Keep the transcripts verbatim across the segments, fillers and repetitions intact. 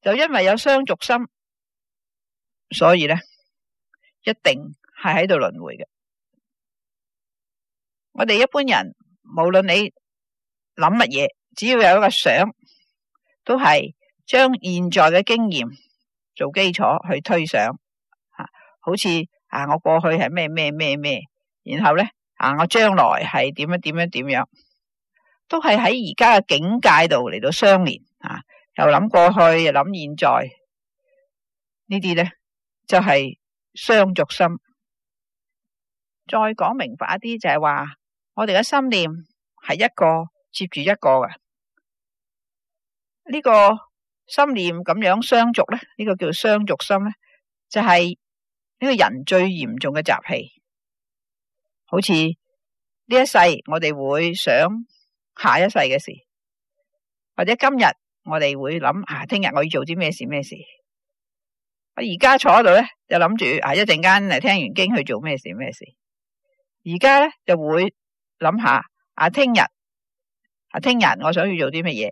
就因為有相續心，所以咧一定係喺度輪迴嘅。我哋一般人無論你諗乜嘢，只要有一個想，都係將現在嘅經驗做基礎去推想，啊，好似啊我過去係咩咩咩咩，然後咧啊我將來係點樣點樣點樣，都係喺而家嘅境界度嚟到相連啊，又諗過去又諗現在，呢啲咧就係相續心。再講明白一啲，就係話我哋嘅心念係一個接住一個嘅，呢個心念咁樣相續咧，呢個叫相續心咧，就係呢個人最嚴重嘅習氣。好似呢一世我哋會想下一世嘅事，或者今日我哋會諗啊，聽日我要做啲咩事咩事。我而家坐喺度咧，就諗住啊，一陣間嚟聽完經去做咩事咩事。而家咧就會諗下啊，聽日啊，聽日我想要做啲乜嘢？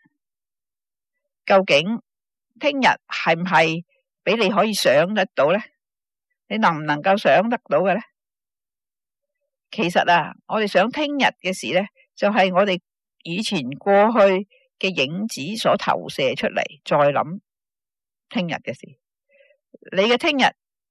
究竟聽日係唔係俾你可以想得到咧？你能唔能夠想得到嘅咧？其實啊，我哋想聽日嘅事咧，就係我哋以前過去嘅影子所投射出嚟，再諗聽日嘅事。你嘅聽日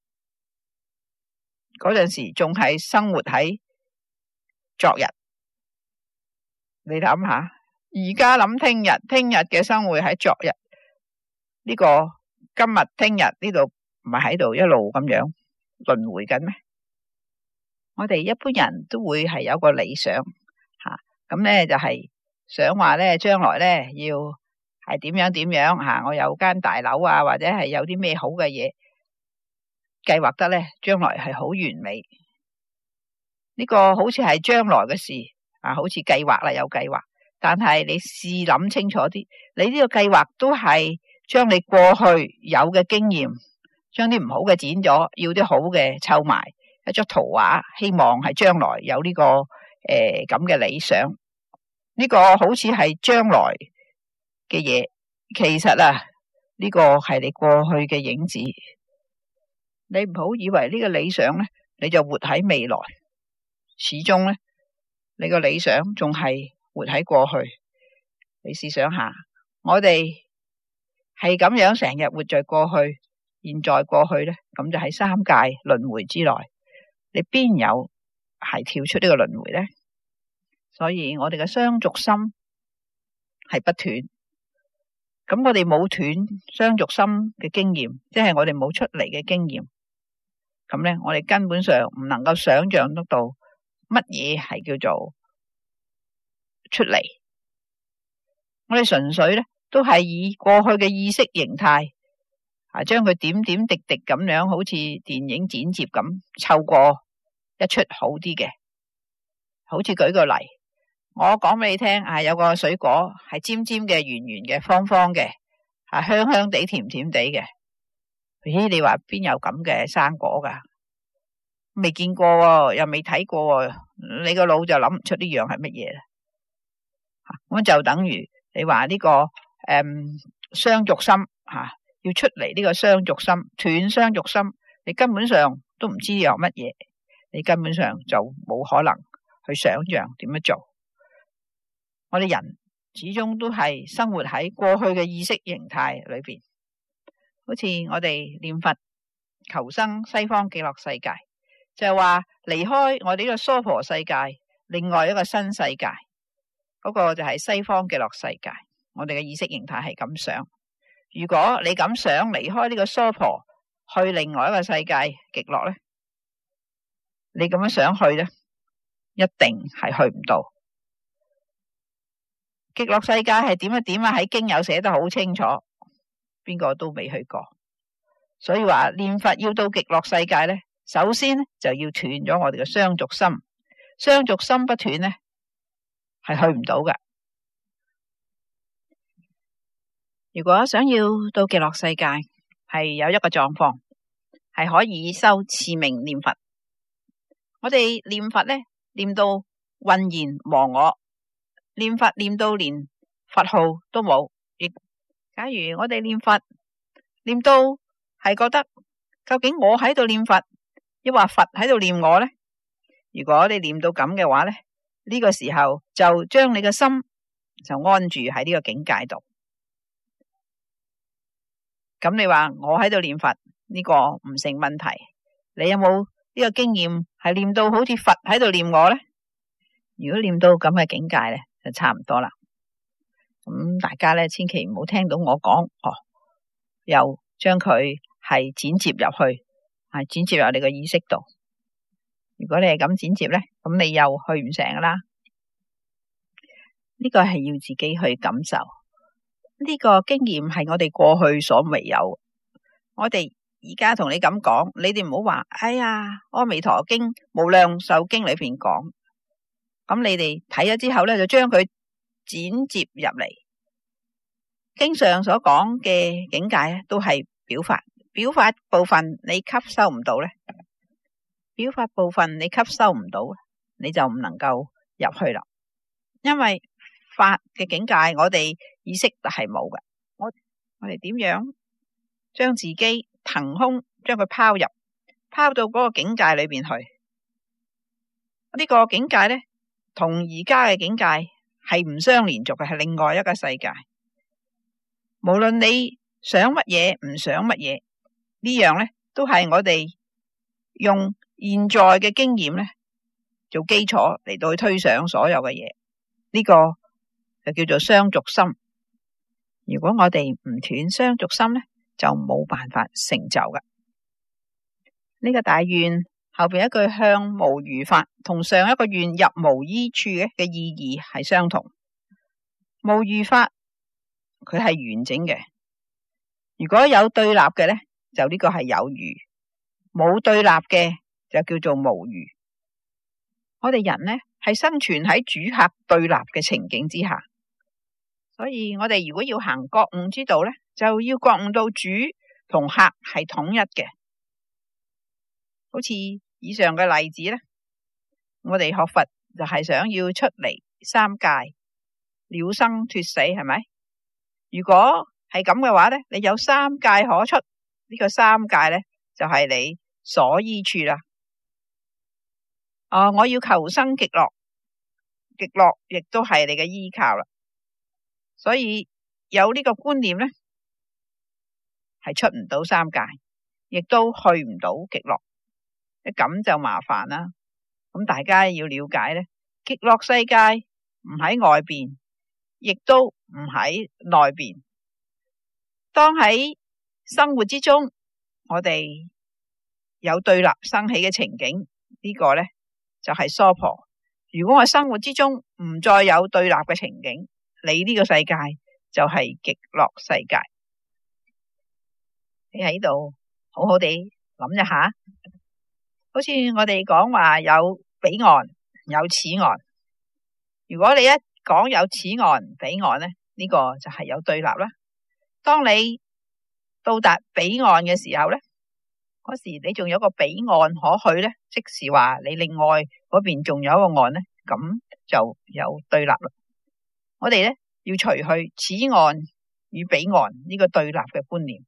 嗰陣時仲係生活喺昨日，你諗下，而家諗聽日，聽日嘅生活喺昨日，呢個今日聽日呢度唔係喺度一路咁樣輪迴緊咩？我哋一般人都會係有個理想吓，咁咧就係想話咧將來咧要係點樣點樣吓，我有間大樓啊，或者係有啲咩好嘅嘢計劃得咧，將來係好完美。呢個好似係將來嘅事啊，好似計劃啦，有計劃，但係你試諗清楚啲，你呢個計劃都係將你過去有嘅經驗，將啲唔好嘅剪咗，要啲好嘅湊埋一張圖畫，希望係將來有呢個誒咁嘅理想。呢個好似係將來嘅嘢，其實啊呢個係你過去嘅影子。你唔好以為呢個理想咧，你就活喺未來，始終咧你個理想仲係活喺過去。你試想下，我哋係咁樣成日活在過去，現在過去咧，咁就喺三界輪迴之內，你邊有係跳出呢個輪迴咧？所以我哋嘅相續心係不斷，咁我哋冇斷相續心嘅經驗，即係我哋冇出嚟嘅經驗，咁咧我哋根本上唔能夠想象得到乜嘢係叫做出嚟。我哋純粹咧都係以過去嘅意識形態啊，將佢點點滴滴咁樣，好似電影剪接咁湊過一出好啲嘅。好似舉個例，我講俾你聽啊，有個水果係尖尖嘅、圓圓嘅、方方嘅，啊香香地、甜甜地嘅。咦，你話邊有咁嘅生果噶？未見過，又未睇過，你個腦就諗唔出呢樣係乜嘢啦。咁就等於你話呢、這個誒相續心吓、啊，要出嚟呢個相續心，斷相續心，你根本上都唔知有乜嘢，你根本上就冇可能去想象點樣做。我哋人始終都係生活喺過去嘅意識形態裏邊，好似我哋念佛求生西方極樂世界，就係話離開我哋呢個娑婆世界，另外一個新世界，嗰個就係西方極樂世界。我哋嘅意識形態係咁想，如果你咁想離開呢個娑婆去另外一個世界極樂咧，你咁樣想去咧，一定係去唔到。極樂世界係點啊點啊，喺經有寫得好清楚，邊個都未去過。所以話念佛要到極樂世界咧，首先就要斷咗我哋嘅相續心，相續心不斷咧，係去唔到㗎。如果想要到極樂世界，係有一個狀況，係可以修持名念佛。我哋念佛咧，念到渾然忘我，念佛念到連佛號都冇，亦假如我哋念佛念到係覺得究竟我喺度念佛，抑或佛喺度念我呢？如果你念到咁嘅話呢，呢個時候就將你嘅心就安住喺呢個境界度。咁你話我喺度念佛呢個唔成問題，你有冇呢個經驗係念到好似佛喺度念我呢？如果念到咁嘅境界呢，就差唔多啦。咁大家呢，千祈唔好聽到我講哦，又將佢係剪接入去，係剪接入你個意識度。如果你係咁剪接呢，咁你又去唔成噶啦。呢個係要自己去感受，呢個經驗係我哋過去所未有。我哋而家同你咁講，你哋唔好話，哎呀，阿彌陀經、無量壽經裏邊講，咁你哋睇咗之後呢，就將佢剪接入嚟。經上所講嘅境界都係表法，表法部分你吸收唔到呢，表法部分你吸收唔到，你就唔能夠入去啦。因為法嘅境界，我哋意識係冇嘅。我我哋點樣將自己騰空，將佢拋入，拋到嗰個境界裏邊去？呢個境界呢，同而家嘅境界係唔相連續嘅，係另外一個世界。無論你想乜嘢，唔想乜嘢，呢樣呢都係我哋用現在嘅經驗呢做基礎嚟到去推想所有嘅嘢。呢個就叫做相續心。如果我哋唔斷相續心呢，就冇辦法成就嘅。呢個大願後邊一句向無餘法，同上一個願入無依處嘅嘅意義係相同。無餘法佢係完整嘅，如果有對立嘅呢，就呢個係有餘；冇對立嘅就叫做無餘。我哋人呢係生存喺主客對立嘅情景之下，所以我哋如果要行覺悟之道呢，就要覺悟到主同客係統一嘅。好似以上嘅例子呢，我哋學佛就係想要出嚟三界了生脫死，係咪？如果係咁嘅話呢，你有三界可出，呢個三界呢，就係你所依處啦。啊！我要求生極樂，極樂亦都係你嘅依靠啦。所以有呢個觀念呢，係出唔到三界，亦都去唔到極樂。咁就麻煩啦。咁大家要了解呢，極樂世界唔喺外邊，亦都唔喺內邊。當喺生活之中，我哋有對立生起嘅情景，呢個呢，就係娑婆。如果我生活之中唔再有對立嘅情景，你呢個世界就係極樂世界。你喺度好好地諗一下，好似我哋講話有彼岸有此岸。如果你一講有此岸彼岸呢，呢個就係有對立啦。當你到達彼岸嘅時候呢，嗰時你仲有個彼岸可去呢，即是話你另外嗰邊仲有一個岸呢，咁就有對立啦。我哋呢要除去此岸與彼岸呢個對立嘅觀念，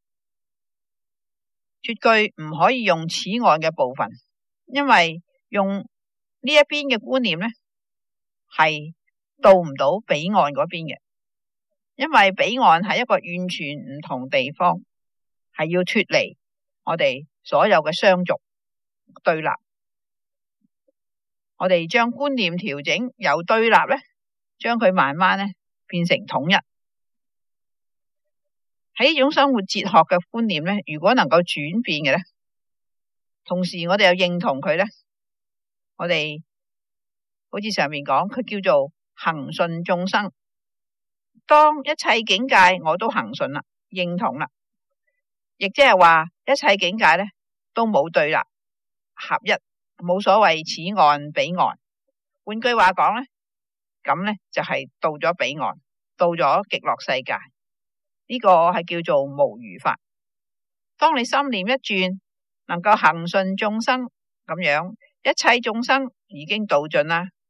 絕對唔可以用此岸嘅部分，因為用呢一邊嘅觀念呢，係到唔到彼岸嗰邊嘅。因為彼岸係一個完全唔同地方，係要脫離我哋所有嘅相續對立。我哋將觀念調整，由對立呢，將佢慢慢呢變成統一。喺呢種生活哲學嘅觀念呢，如果能夠轉變嘅呢，同時我哋又認同佢呢，我哋好似上面講，佢叫做恆順眾生。當一切境界我都恆順啦，認同啦，亦即係話一切境界呢都冇對立，合一，冇所謂此岸彼岸。換句話講呢，咁呢就係到咗彼岸，到咗極樂世界。呢個係叫做無餘法。當你心念一轉，能夠恆順眾生咁樣，一切眾生已經度盡啦，